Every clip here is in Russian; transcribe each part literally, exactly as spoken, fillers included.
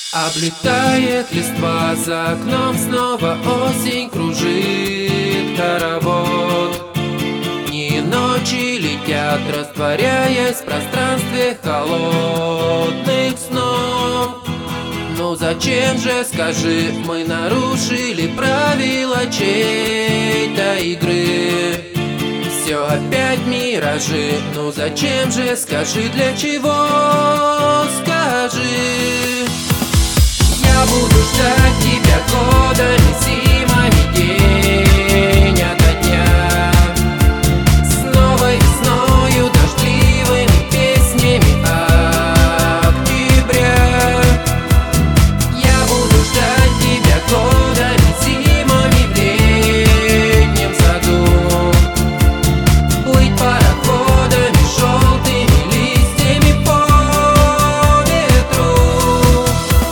Облетает листва за окном, снова осень кружит хоровод. Дни и ночи летят, растворяясь в пространстве холодных снов. Ну зачем же, скажи, мы нарушили правила чьей-то игры? Все опять миражи, ну зачем же, скажи, для чего, скажи. Я буду ждать тебя годами, зимами, день ото дня, с новой весною, дождливыми песнями октября. Я буду ждать тебя годами, зимами, в летнем саду, плыть пароходами, желтыми листьями по ветру.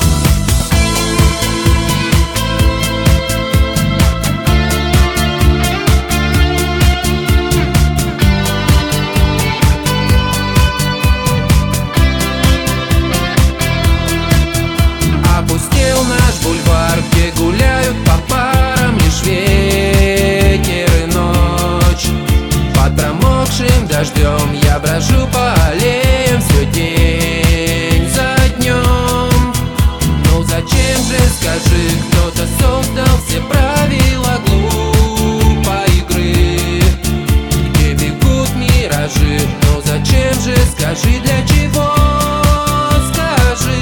Опустел наш бульвар, где гуляют по парам лишь ветер и ночь. Под промокшим дождем я брожу по аллеям все день за днем. Ну зачем же, скажи, кто-то создал все правила глупой игры, где бегут миражи? Ну зачем же, скажи, для чего, скажи.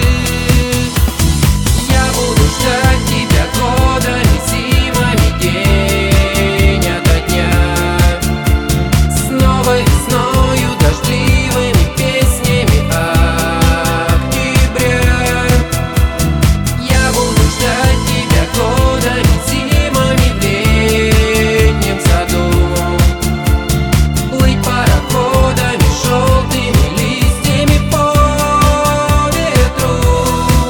Я буду ждать тебя годами, зимами, день ото дня, с новой весною, дождливыми песнями октября. Я буду ждать тебя годами, зимами, в летнем саду, плыть пароходами, желтыми листьями по ветру.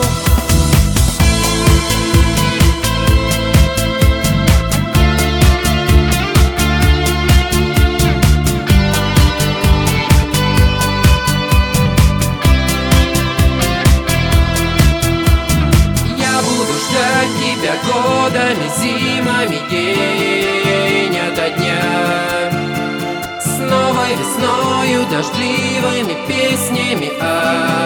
Я буду ждать тебя годами, зимами, день ото дня, с новой весною, дождливыми песнями